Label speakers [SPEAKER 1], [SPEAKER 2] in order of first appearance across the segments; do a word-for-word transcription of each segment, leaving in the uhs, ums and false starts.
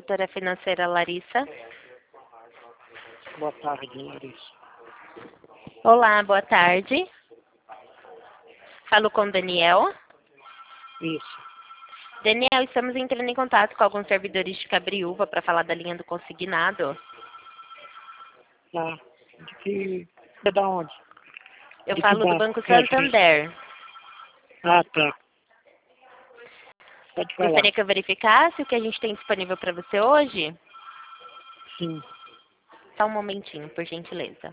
[SPEAKER 1] consultora financeira Larissa.
[SPEAKER 2] Boa tarde, Larissa.
[SPEAKER 1] Olá, boa tarde. Falo com Daniel.
[SPEAKER 2] Isso.
[SPEAKER 1] Daniel, estamos entrando em contato com alguns servidores de Cabriúva para falar da linha do consignado.
[SPEAKER 2] Tá. De que... É da onde?
[SPEAKER 1] Eu
[SPEAKER 2] De que
[SPEAKER 1] falo do
[SPEAKER 2] banco?
[SPEAKER 1] Banco
[SPEAKER 2] É, de que-
[SPEAKER 1] Santander.
[SPEAKER 2] Ah, tá. Pode falar.
[SPEAKER 1] Gostaria que eu verificasse o que a gente tem disponível para você hoje?
[SPEAKER 2] Sim.
[SPEAKER 1] Só um momentinho, por gentileza.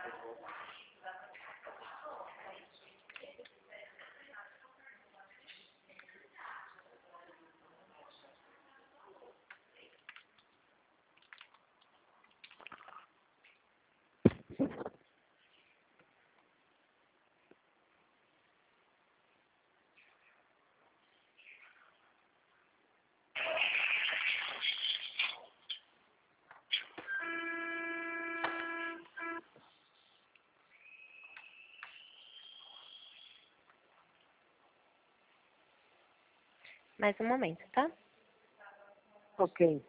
[SPEAKER 1] Mais um momento, tá?
[SPEAKER 2] Ok.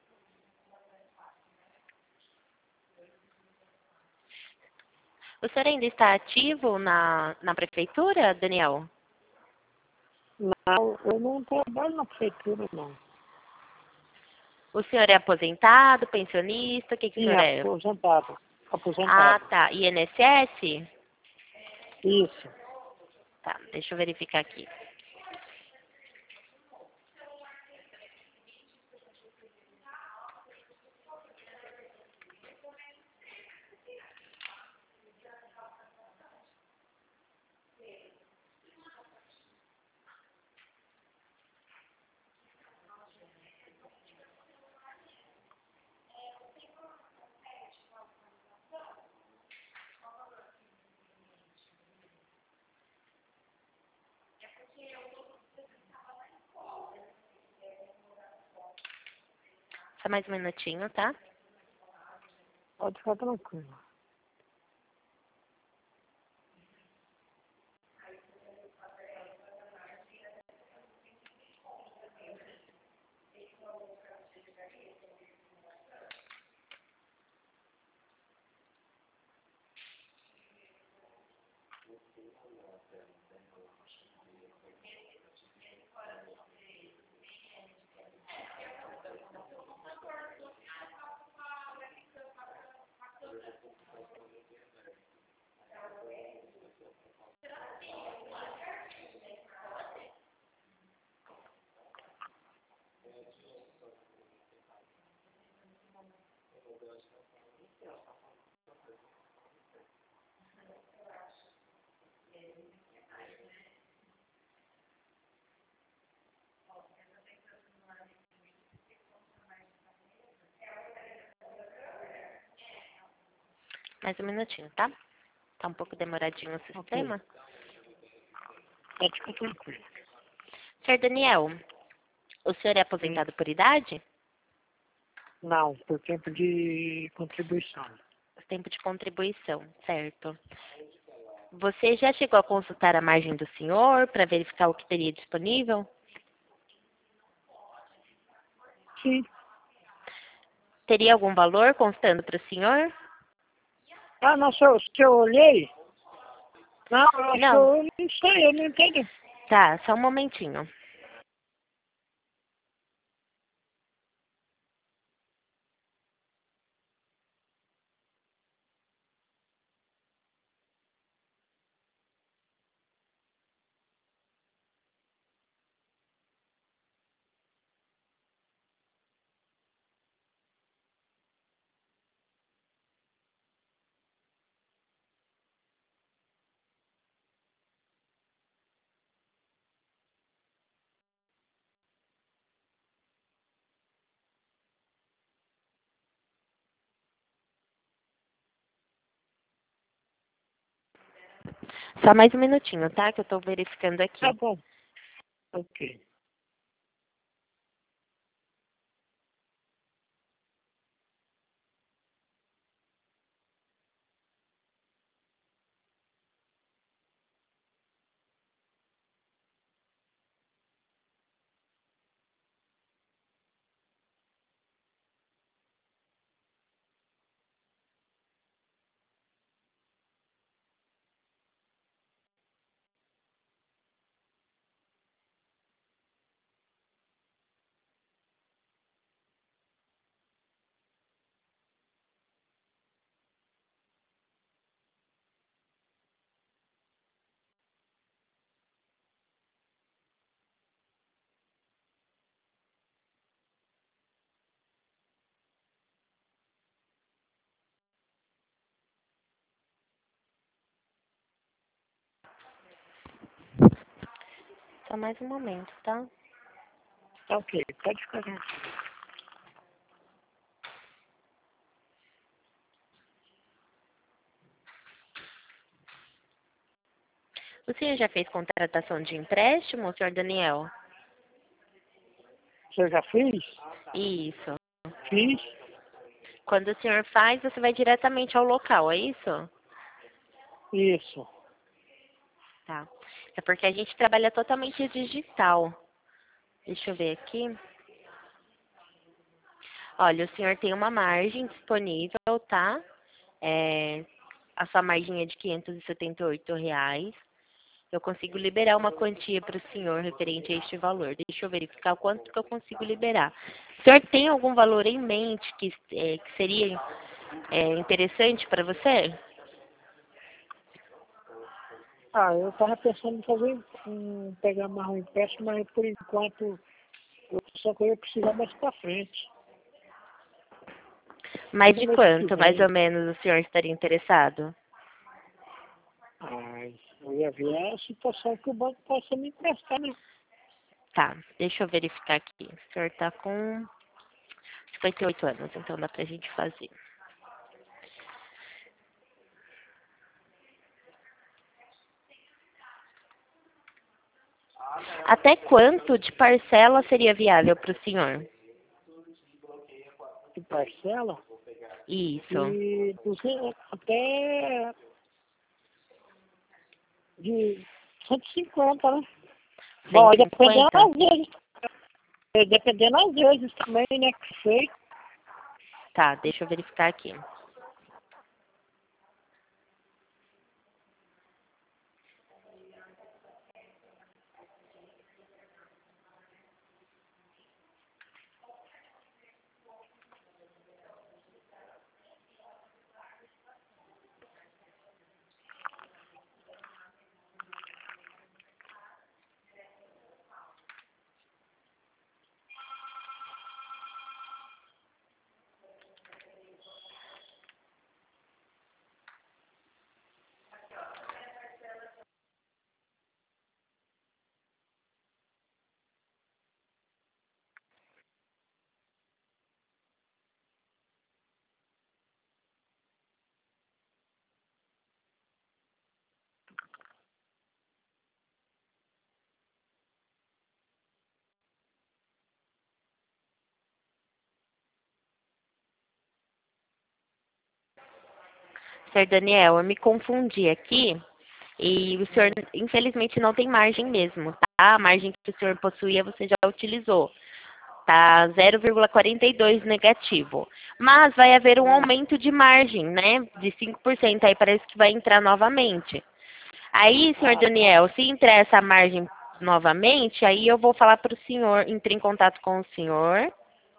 [SPEAKER 1] O senhor ainda está ativo na, na prefeitura, Daniel?
[SPEAKER 2] Não, eu não trabalho na prefeitura, não.
[SPEAKER 1] O senhor é aposentado, pensionista? O que, que o
[SPEAKER 2] Sim,
[SPEAKER 1] senhor é?
[SPEAKER 2] aposentado.
[SPEAKER 1] Ah,
[SPEAKER 2] Aposentado.
[SPEAKER 1] tá. I N S S?
[SPEAKER 2] Isso.
[SPEAKER 1] Tá, deixa eu verificar aqui. Só mais um minutinho, tá?
[SPEAKER 2] Pode ficar tranquilo.
[SPEAKER 1] Mais um minutinho, tá? Tá um pouco demoradinho o sistema.
[SPEAKER 2] Pode ficar tranquilo.
[SPEAKER 1] Senhor Daniel, o senhor é aposentado por idade?
[SPEAKER 2] Não, por tempo de contribuição.
[SPEAKER 1] Tempo de contribuição, certo. Você já chegou a consultar a margem do senhor para verificar o que teria disponível?
[SPEAKER 2] Sim.
[SPEAKER 1] Teria algum valor constando para o senhor?
[SPEAKER 2] Ah, não, se eu, se eu olhei... Não, eu acho que
[SPEAKER 1] Não.
[SPEAKER 2] eu não sei, eu não entendo.
[SPEAKER 1] Tá, só um momentinho. Só mais um minutinho, tá? Que eu tô verificando aqui.
[SPEAKER 2] Tá bom. Ok.
[SPEAKER 1] Só mais um momento, tá?
[SPEAKER 2] Tá ok, pode ficar tranquilo.
[SPEAKER 1] O senhor já fez contratação de empréstimo, senhor Daniel?
[SPEAKER 2] Você já fez?
[SPEAKER 1] Isso.
[SPEAKER 2] Fiz.
[SPEAKER 1] Quando o senhor faz, você vai diretamente ao local, é isso?
[SPEAKER 2] Isso.
[SPEAKER 1] Tá. É porque a gente trabalha totalmente digital. Deixa eu ver aqui. Olha, o senhor tem uma margem disponível, tá? É, a sua margem é de quinhentos e setenta e oito reais. Eu consigo liberar uma quantia para o senhor referente a este valor. Deixa eu verificar o quanto que eu consigo liberar. O senhor tem algum valor em mente que, é, que seria é, interessante para você?
[SPEAKER 2] Ah, eu tava pensando em fazer, um, pegar mais um empréstimo, mas por enquanto eu só que eu ia precisar mais pra frente.
[SPEAKER 1] Mais
[SPEAKER 2] No
[SPEAKER 1] de
[SPEAKER 2] mês que
[SPEAKER 1] quanto, mais ou
[SPEAKER 2] vem.
[SPEAKER 1] menos, o senhor estaria interessado?
[SPEAKER 2] Ah, eu ia ver a situação que o banco possa me emprestar, né?
[SPEAKER 1] Tá, deixa eu verificar aqui. O senhor está com cinquenta e oito anos, então dá pra gente fazer. Até quanto de parcela seria viável para o senhor?
[SPEAKER 2] De parcela.
[SPEAKER 1] Isso.
[SPEAKER 2] E duzentos, até de cento e cinquenta, né? Bom,
[SPEAKER 1] cento
[SPEAKER 2] e
[SPEAKER 1] e
[SPEAKER 2] dependendo
[SPEAKER 1] cinquenta?
[SPEAKER 2] às vezes, eh, dependendo às vezes também, né, que foi.
[SPEAKER 1] Tá, deixa eu verificar aqui. senhor Daniel, eu me confundi aqui e o senhor, infelizmente, não tem margem mesmo, tá? A margem que o senhor possuía você já utilizou. Tá zero vírgula quarenta e dois negativo. Mas vai haver um
[SPEAKER 2] Hum,
[SPEAKER 1] aumento de margem, né? De cinco por cento aí parece que vai entrar novamente. Aí, senhor
[SPEAKER 2] ah, tá.
[SPEAKER 1] Daniel, se entrar essa margem novamente, aí eu vou falar para o senhor, entre em contato com o senhor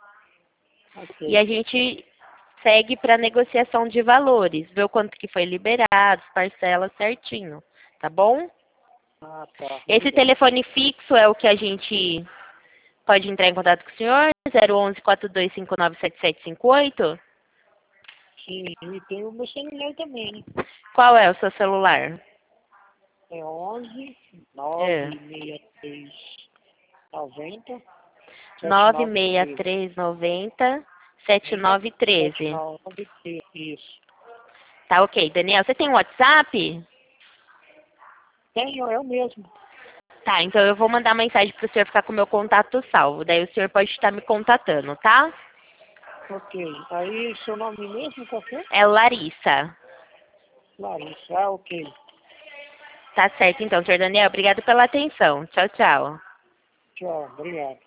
[SPEAKER 1] e
[SPEAKER 2] Ok.
[SPEAKER 1] a gente segue para negociação de valores, ver o quanto que foi liberado, parcelas certinho, tá bom?
[SPEAKER 2] Ah, tá.
[SPEAKER 1] Esse
[SPEAKER 2] Obrigado.
[SPEAKER 1] telefone fixo é o que a gente pode entrar em contato com o senhor, zero onze, quatro dois cinco nove, sete sete cinco oito.
[SPEAKER 2] Sim, e tem o meu celular também, né?
[SPEAKER 1] Qual é o seu celular?
[SPEAKER 2] É onze,
[SPEAKER 1] É.
[SPEAKER 2] nove seis três, noventa, sete
[SPEAKER 1] nove
[SPEAKER 2] nove
[SPEAKER 1] seis
[SPEAKER 2] treze.
[SPEAKER 1] três nove zero, sete nove um três.
[SPEAKER 2] sete nove treze, isso.
[SPEAKER 1] Tá ok. Daniel, você tem WhatsApp?
[SPEAKER 2] Tenho, eu mesmo.
[SPEAKER 1] Tá, então eu vou mandar mensagem pro senhor ficar com o meu contato salvo. Daí o senhor pode estar me contatando, tá?
[SPEAKER 2] Ok. Aí, seu nome mesmo, qual que é?
[SPEAKER 1] É Larissa.
[SPEAKER 2] Larissa. Ah, ok.
[SPEAKER 1] Tá certo então, senhor Daniel. Obrigado pela atenção. Tchau, tchau.
[SPEAKER 2] Tchau, obrigado.